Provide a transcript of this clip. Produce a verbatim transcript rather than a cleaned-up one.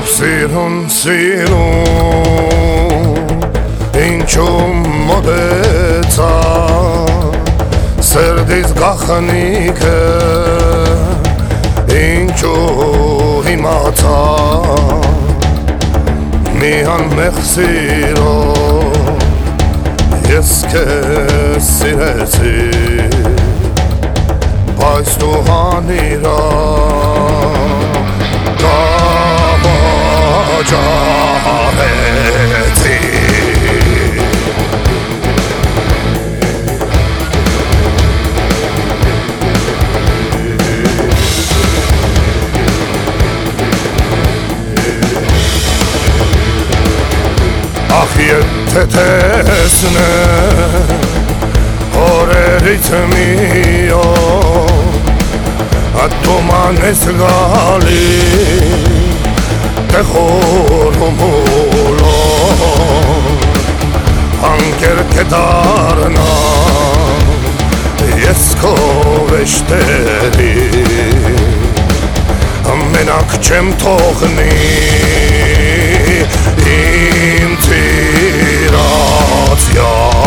Սիրուն, սիրուն, ինչու մոտեցա սրտից գախնիկը, ինչու իմացա մի անմեղ սիրով ես քեզ սիրեցի, բայց դու հանիրա Ջահեցի Ախ եթե տեսնեմ օրերից մի օր ատոման ես գալի Te juro mulo Anker ke darna Jesko veşteri Menak çem tohni İmtirat ya